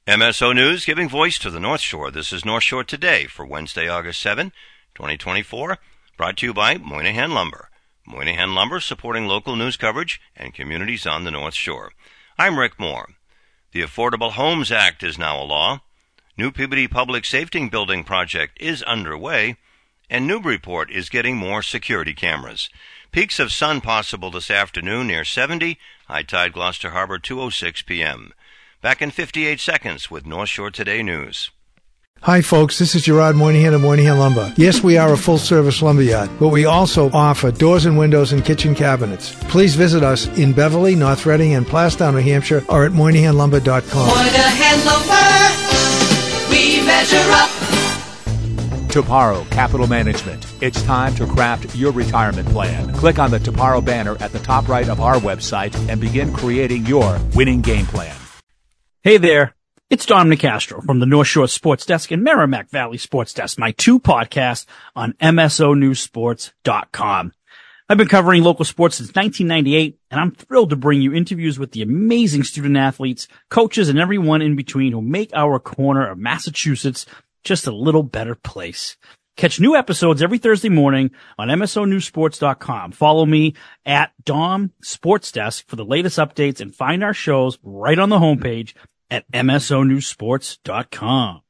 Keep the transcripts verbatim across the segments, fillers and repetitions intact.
M S O News, giving voice to the North Shore. This is North Shore Today for Wednesday, August seventh, twenty twenty-four, brought to you by Moynihan Lumber. Moynihan Lumber, supporting local news coverage and communities on the North Shore. I'm Rick Moore. The Affordable Homes Act is now a law. New Peabody Public Safety Building project is underway, and Newburyport is getting more security cameras. Peaks of sun possible this afternoon near seventy, high tide Gloucester Harbor two oh six p.m. Back in fifty-eight seconds with North Shore Today News. Hi folks, this is Gerard Moynihan of Moynihan Lumber. Yes, we are a full-service lumberyard, but we also offer doors and windows and kitchen cabinets. Please visit us in Beverly, North Reading, and Plastown, New Hampshire, or at Moynihan Lumber dot com. Moynihan Lumber, we measure up. Toparo Capital Management. It's time to craft your retirement plan. Click on the Toparo banner at the top right of our website and begin creating your winning game plan. Hey there. It's Dom Nicastro from the North Shore Sports Desk and Merrimack Valley Sports Desk, my two podcasts on M S O News Sports dot com. I've been covering local sports since nineteen ninety-eight, and I'm thrilled to bring you interviews with the amazing student athletes, coaches, and everyone in between who make our corner of Massachusetts just a little better place. Catch new episodes every Thursday morning on M S O News Sports dot com. Follow me at Dom Sports Desk for the latest updates and find our shows right on the homepage at M S O News Sports dot com.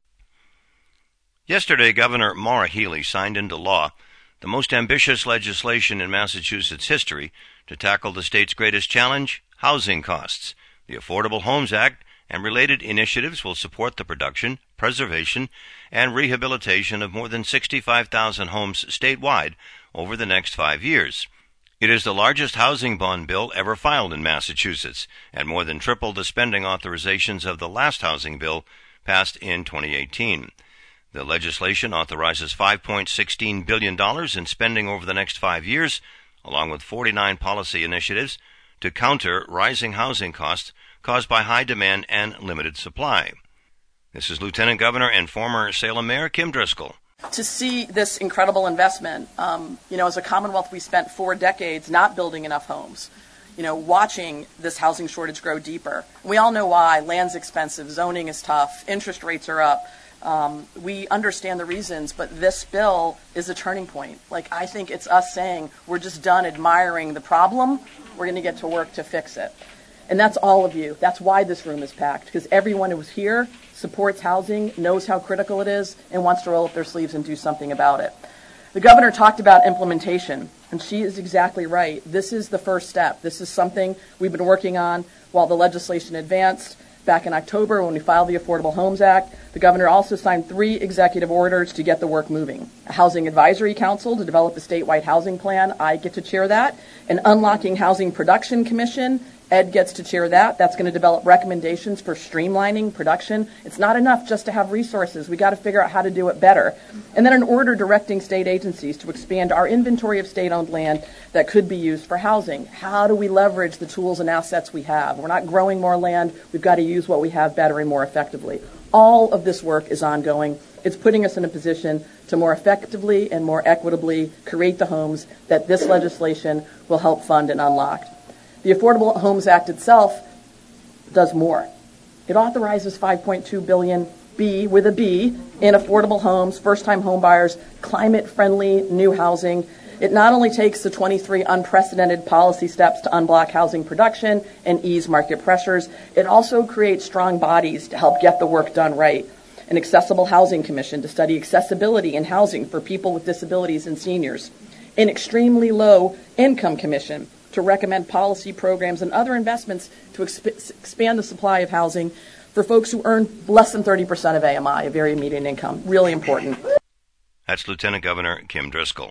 Yesterday, Governor Maura Healey signed into law the most ambitious legislation in Massachusetts history to tackle the state's greatest challenge, housing costs. The Affordable Homes Act and related initiatives will support the production, preservation, and rehabilitation of more than sixty-five thousand homes statewide over the next five years. It is the largest housing bond bill ever filed in Massachusetts, and more than triple the spending authorizations of the last housing bill passed in twenty eighteen. The legislation authorizes five point one six billion dollars in spending over the next five years, along with forty-nine policy initiatives to counter rising housing costs caused by high demand and limited supply. This is Lieutenant Governor and former Salem Mayor Kim Driscoll. To see this incredible investment, um, you know, as a Commonwealth, we spent four decades not building enough homes, you know, watching this housing shortage grow deeper. We all know why. Land's expensive, zoning is tough, interest rates are up. Um, we understand the reasons, but this bill is a turning point. Like, I think it's us saying we're just done admiring the problem. We're going to get to work to fix it. And that's all of you. That's why this room is packed, because everyone who's here supports housing, knows how critical it is, and wants to roll up their sleeves and do something about it. The governor talked about implementation, and she is exactly right. This is the first step. This is something we've been working on while the legislation advanced. Back in October, when we filed the Affordable Homes Act, the governor also signed three executive orders to get the work moving. A Housing Advisory Council to develop a statewide housing plan. I get to chair that. An Unlocking Housing Production Commission. Ed gets to chair that. That's going to develop recommendations for streamlining production. It's not enough just to have resources. We got to figure out how to do it better. And then an order directing state agencies to expand our inventory of state-owned land that could be used for housing. How do we leverage the tools and assets we have? We're not growing more land. We've got to use what we have better and more effectively. All of this work is ongoing. It's putting us in a position to more effectively and more equitably create the homes that this legislation will help fund and unlock. The Affordable Homes Act itself does more. It authorizes five point two billion dollars, B with a B, in affordable homes, first-time home buyers, climate-friendly new housing. It not only takes the twenty-three unprecedented policy steps to unblock housing production and ease market pressures, it also creates strong bodies to help get the work done right. An accessible housing commission to study accessibility in housing for people with disabilities and seniors. An extremely low income commission to recommend policy programs and other investments to exp- expand the supply of housing for folks who earn less than thirty percent of A M I, a very median income. Really important. That's Lieutenant Governor Kim Driscoll.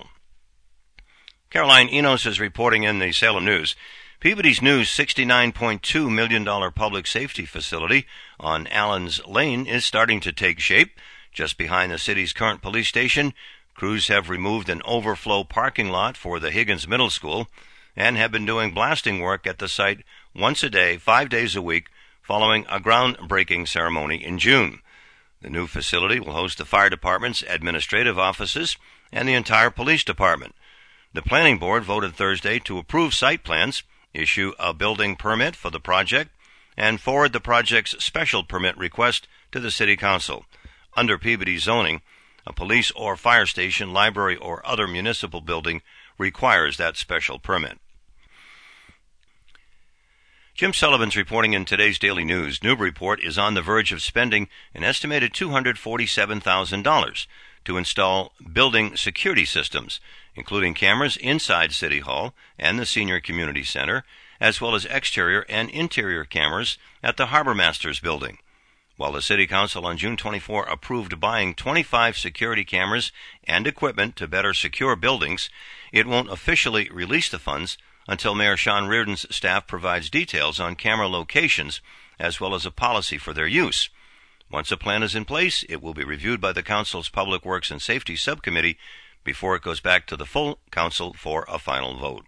Caroline Enos is reporting in the Salem News. Peabody's new sixty-nine point two million dollars public safety facility on Allen's Lane is starting to take shape. Just behind the city's current police station, crews have removed an overflow parking lot for the Higgins Middle School and have been doing blasting work at the site once a day, five days a week, following a groundbreaking ceremony in June. The new facility will host the fire department's administrative offices and the entire police department. The planning board voted Thursday to approve site plans, issue a building permit for the project, and forward the project's special permit request to the City Council. Under Peabody zoning, a police or fire station, library, or other municipal building requires that special permit. Jim Sullivan's reporting in today's Daily News. Newburyport is on the verge of spending an estimated two hundred forty-seven thousand dollars to install building security systems, including cameras inside City Hall and the Senior Community Center, as well as exterior and interior cameras at the Harbor Masters building. While the City Council on June twenty-fourth approved buying twenty-five security cameras and equipment to better secure buildings, it won't officially release the funds until Mayor Sean Reardon's staff provides details on camera locations as well as a policy for their use. Once a plan is in place, it will be reviewed by the Council's Public Works and Safety Subcommittee before it goes back to the full Council for a final vote.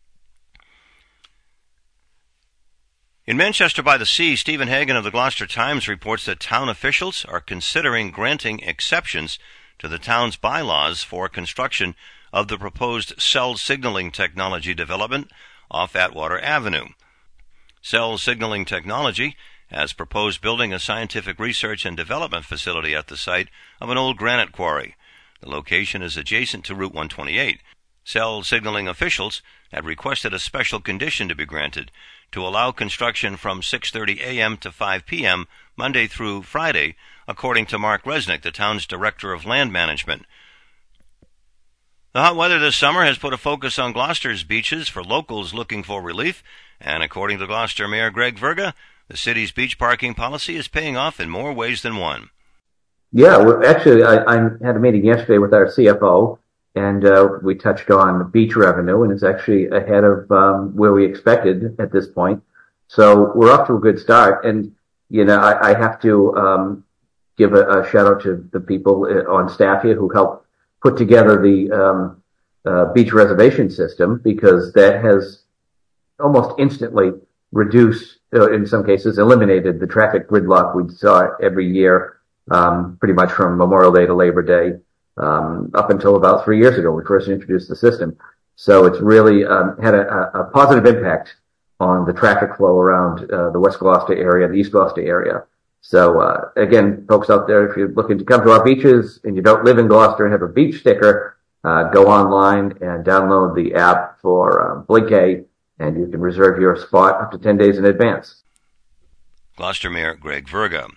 In Manchester by the Sea, Stephen Hagan of the Gloucester Times reports that town officials are considering granting exceptions to the town's bylaws for construction of the proposed cell signaling technology development off Atwater Avenue. Cell signaling technology has proposed building a scientific research and development facility at the site of an old granite quarry. The location is adjacent to Route one twenty-eight. Cell signaling officials had requested a special condition to be granted to allow construction from six thirty a.m. to five p.m. Monday through Friday, according to Mark Resnick, the town's Director of Land Management. The hot weather this summer has put a focus on Gloucester's beaches for locals looking for relief, and according to Gloucester Mayor Greg Verga, the city's beach parking policy is paying off in more ways than one. Yeah, well, actually, I, I had a meeting yesterday with our C F O, and uh, we touched on beach revenue, and it's actually ahead of um, where we expected at this point. So we're off to a good start, and you know, I, I have to um, give a, a shout out to the people on staff here who helped put together the um, uh, beach reservation system, because that has almost instantly reduced, uh, in some cases, eliminated the traffic gridlock we saw every year, um, pretty much from Memorial Day to Labor Day, um, up until about three years ago when we first introduced the system. So it's really um, had a, a positive impact on the traffic flow around uh, the West Gloucester area, the East Gloucester area. So, uh, again, folks out there, if you're looking to come to our beaches and you don't live in Gloucester and have a beach sticker, uh, go online and download the app for uh, Blinkay, and you can reserve your spot up to ten days in advance. Gloucester Mayor Greg Verga.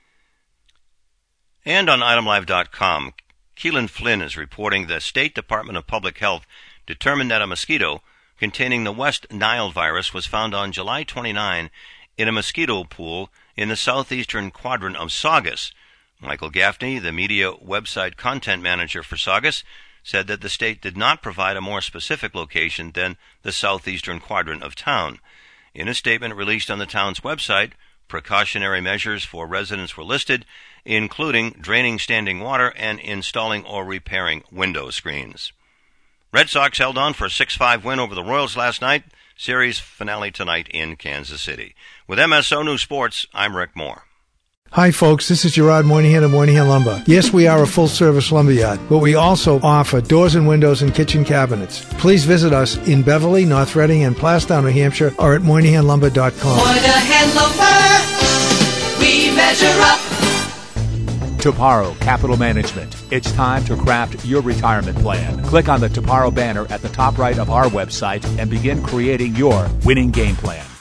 And on item live dot com, Keelan Flynn is reporting the State Department of Public Health determined that a mosquito containing the West Nile virus was found on July twenty-ninth in a mosquito pool in the southeastern quadrant of Saugus. Michael Gaffney, the media website content manager for Saugus, said that the state did not provide a more specific location than the southeastern quadrant of town. In a statement released on the town's website, precautionary measures for residents were listed, including draining standing water and installing or repairing window screens. Red Sox held on for a six five win over the Royals last night. Series finale tonight in Kansas City. With M S O News Sports, I'm Rick Moore. Hi, folks. This is Gerard Moynihan of Moynihan Lumber. Yes, we are a full-service lumberyard, but we also offer doors and windows and kitchen cabinets. Please visit us in Beverly, North Reading, and Plastown, New Hampshire, or at Moynihan Lumber dot com. Moynihan Lumber, we measure up. Toparo Capital Management. It's time to craft your retirement plan. Click on the Toparo banner at the top right of our website and begin creating your winning game plan.